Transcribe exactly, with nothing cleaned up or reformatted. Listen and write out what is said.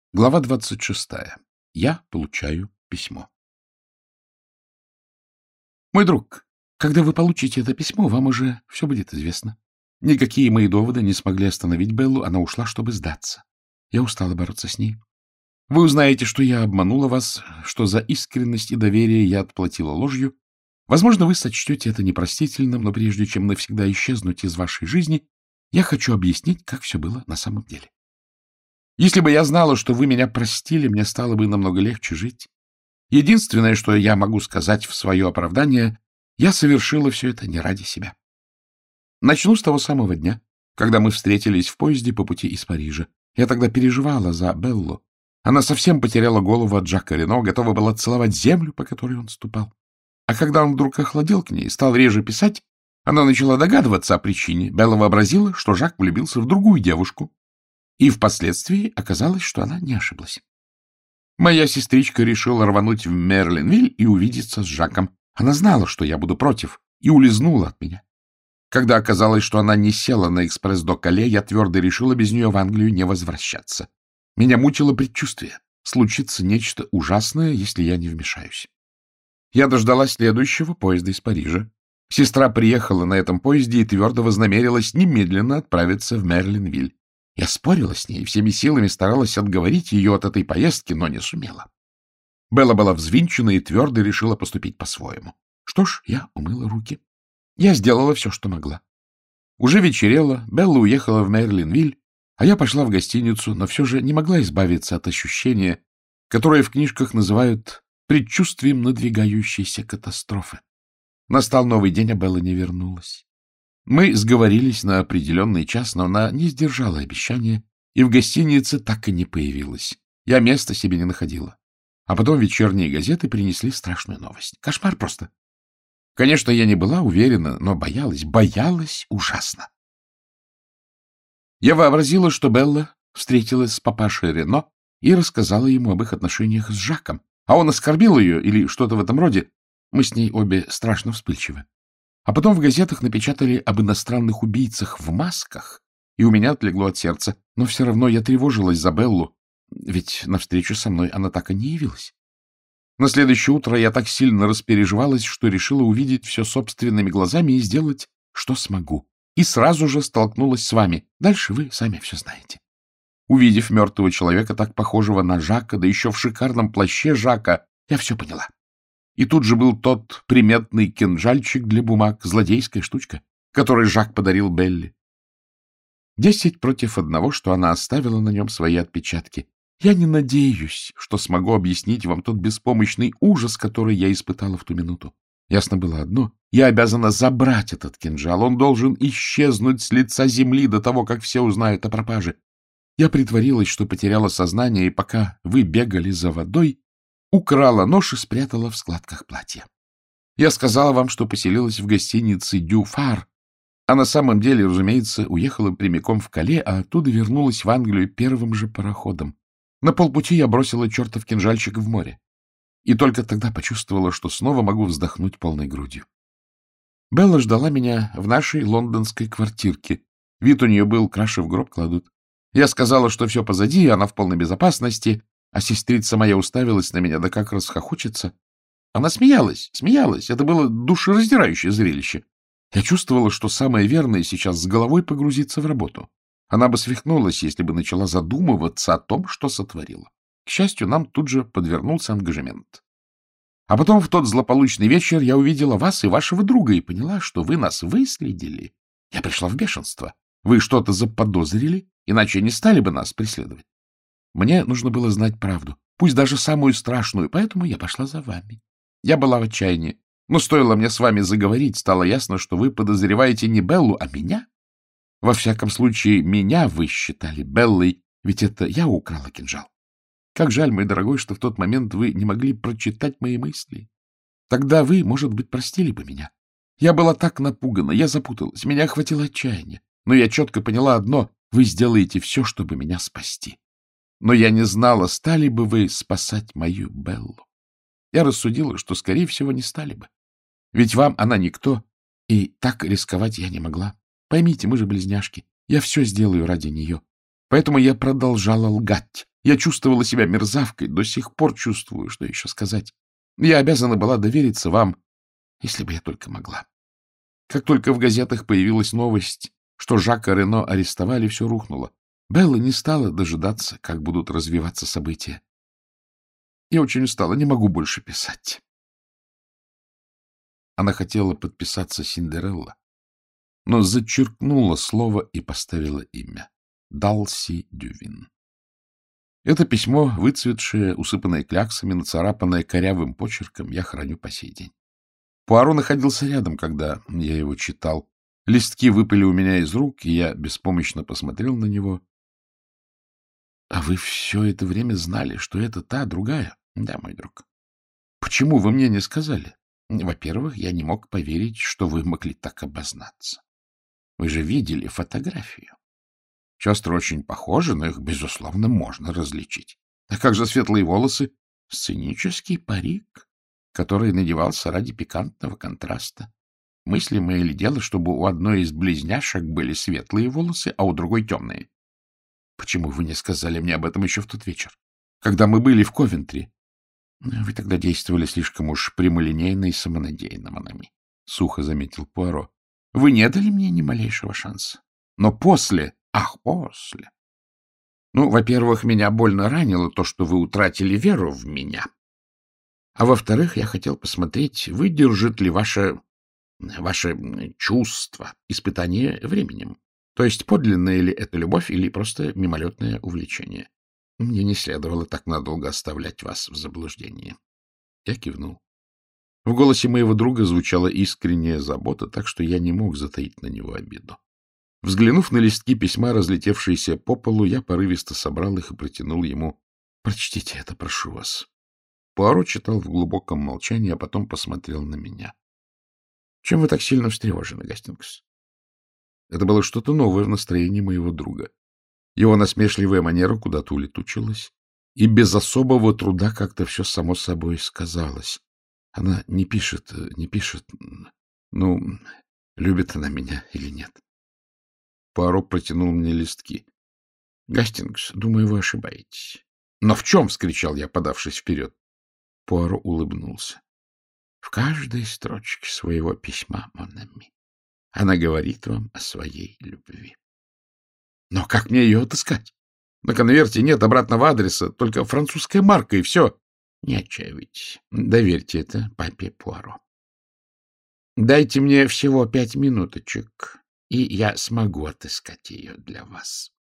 Глава двадцать шестая. Я получаю письмо. Мой друг, когда вы получите это письмо, вам уже все будет известно. Никакие мои доводы не смогли остановить Беллу, она ушла, чтобы сдаться. Я устала бороться с ней. Вы узнаете, что я обманула вас, что за искренность и доверие я отплатила ложью. Возможно, вы сочтете это непростительным, но прежде чем навсегда исчезнуть из вашей жизни, я хочу объяснить, как все было на самом деле. Если бы я знала, что вы меня простили, мне стало бы намного легче жить. Единственное, что я могу сказать в свое оправдание, я совершила все это не ради себя. Начну с того самого дня, когда мы встретились в поезде по пути из Парижа. Я тогда переживала за Беллу. Она совсем потеряла голову от Жака Рено, готова была целовать землю, по которой он ступал. А когда он вдруг охладел к ней и стал реже писать, она начала догадываться о причине. Белла вообразила, что Жак влюбился в другую девушку. И впоследствии оказалось, что она не ошиблась. Моя сестричка решила рвануть в Мерлинвиль и увидеться с Жаком. Она знала, что я буду против, и улизнула от меня. Когда оказалось, что она не села на экспресс до Кале, я твердо решила без нее в Англию не возвращаться. Меня мучило предчувствие. Случится нечто ужасное, если я не вмешаюсь. Я дождалась следующего поезда из Парижа. Сестра приехала на этом поезде и твердо вознамерилась немедленно отправиться в Мерлинвиль. Я спорила с ней, всеми силами старалась отговорить ее от этой поездки, но не сумела. Белла была взвинчена и твердо решила поступить по-своему. Что ж, я умыла руки. Я сделала все, что могла. Уже вечерело, Белла уехала в Мерлинвиль, а я пошла в гостиницу, но все же не могла избавиться от ощущения, которое в книжках называют предчувствием надвигающейся катастрофы. Настал новый день, а Белла не вернулась. Мы сговорились на определенный час, но она не сдержала обещания, и в гостинице так и не появилась. Я места себе не находила. А потом вечерние газеты принесли страшную новость. Кошмар просто. Конечно, я не была уверена, но боялась, боялась ужасно. Я вообразила, что Белла встретилась с папашей Рено и рассказала ему об их отношениях с Жаком, а он оскорбил ее или что-то в этом роде. Мы с ней обе страшно вспыльчивы. А потом в газетах напечатали об иностранных убийцах в масках, и у меня отлегло от сердца. Но все равно я тревожилась за Беллу, ведь навстречу со мной она так и не явилась. На следующее утро я так сильно распереживалась, что решила увидеть все собственными глазами и сделать, что смогу. И сразу же столкнулась с вами. Дальше вы сами все знаете. Увидев мертвого человека, так похожего на Жака, да еще в шикарном плаще Жака, я все поняла. И тут же был тот приметный кинжальчик для бумаг, злодейская штучка, который Жак подарил Белле. Десять против одного, что она оставила на нем свои отпечатки. Я не надеюсь, что смогу объяснить вам тот беспомощный ужас, который я испытала в ту минуту. Ясно было одно — я обязана забрать этот кинжал. Он должен исчезнуть с лица земли до того, как все узнают о пропаже. Я притворилась, что потеряла сознание, и пока вы бегали за водой, украла нож и спрятала в складках платья. Я сказала вам, что поселилась в гостинице «Дю Фар», а на самом деле, разумеется, уехала прямиком в Кале, а оттуда вернулась в Англию первым же пароходом. На полпути я бросила чертов кинжальчик в море. И только тогда почувствовала, что снова могу вздохнуть полной грудью. Белла ждала меня в нашей лондонской квартирке. Вид у нее был, краши в гроб кладут. Я сказала, что все позади, она в полной безопасности, а сестрица моя уставилась на меня, да как расхохочется. Она смеялась, смеялась. Это было душераздирающее зрелище. Я чувствовала, что самое верное сейчас с головой погрузиться в работу. Она бы свихнулась, если бы начала задумываться о том, что сотворила. К счастью, нам тут же подвернулся ангажемент. А потом в тот злополучный вечер я увидела вас и вашего друга и поняла, что вы нас выследили. Я пришла в бешенство. Вы что-то заподозрили, иначе не стали бы нас преследовать. Мне нужно было знать правду, пусть даже самую страшную, поэтому я пошла за вами. Я была в отчаянии, но стоило мне с вами заговорить, стало ясно, что вы подозреваете не Беллу, а меня. Во всяком случае, меня вы считали Беллой, ведь это я украла кинжал. Как жаль, мой дорогой, что в тот момент вы не могли прочитать мои мысли. Тогда вы, может быть, простили бы меня. Я была так напугана, я запуталась, меня охватило отчаяние. Но я четко поняла одно — вы сделаете все, чтобы меня спасти. Но я не знала, стали бы вы спасать мою Беллу. Я рассудила, что, скорее всего, не стали бы. Ведь вам она никто, и так рисковать я не могла. Поймите, мы же близняшки. Я все сделаю ради нее. Поэтому я продолжала лгать. Я чувствовала себя мерзавкой, до сих пор чувствую, что еще сказать. Я обязана была довериться вам, если бы я только могла. Как только в газетах появилась новость, что Жака Рено арестовали, все рухнуло. Белла не стала дожидаться, как будут развиваться события. Я очень устала, не могу больше писать. Она хотела подписаться Синдерелла, но зачеркнула слово и поставила имя. Далси Дювин. Это письмо, выцветшее, усыпанное кляксами, нацарапанное корявым почерком, я храню по сей день. Пуаро находился рядом, когда я его читал. Листки выпали у меня из рук, и я беспомощно посмотрел на него. — А вы все это время знали, что это та, другая? — Да, мой друг. — Почему вы мне не сказали? — Во-первых, я не мог поверить, что вы могли так обознаться. Вы же видели фотографию. Сестры очень похожи, но их, безусловно, можно различить. А как же светлые волосы? Сценический парик, который надевался ради пикантного контраста. Мыслимое ли дело, чтобы у одной из близняшек были светлые волосы, а у другой темные? Почему вы не сказали мне об этом еще в тот вечер, когда мы были в Ковентри? Вы тогда действовали слишком уж прямолинейно и самонадеянно, Монами, — сухо заметил Пуаро. Вы не дали мне ни малейшего шанса. Но после... Ах, после... Ну, во-первых, меня больно ранило то, что вы утратили веру в меня. А во-вторых, я хотел посмотреть, выдержит ли ваше... ваше чувство испытание временем. То есть подлинная ли это любовь или просто мимолетное увлечение. Мне не следовало так надолго оставлять вас в заблуждении. Я кивнул. В голосе моего друга звучала искренняя забота, так что я не мог затаить на него обиду. Взглянув на листки письма, разлетевшиеся по полу, я порывисто собрал их и протянул ему. — Прочтите это, прошу вас. Пуаро читал в глубоком молчании, а потом посмотрел на меня. — Чем вы так сильно встревожены, Гастингс? Это было что-то новое в настроении моего друга. Его насмешливая манера куда-то улетучилась, и без особого труда как-то все само собой сказалось. Она не пишет, не пишет. Ну, любит она меня или нет? Пуаро протянул мне листки. — Гастингс, думаю, вы ошибаетесь. — Но в чем? — вскричал я, подавшись вперед. Пуаро улыбнулся. — В каждой строчке своего письма, Монами, она говорит вам о своей любви. — Но как мне ее отыскать? На конверте нет обратного адреса, только французская марка, и все. Не отчаивайтесь. Доверьте это папе Пуаро. Дайте мне всего пять минуточек, и я смогу отыскать ее для вас.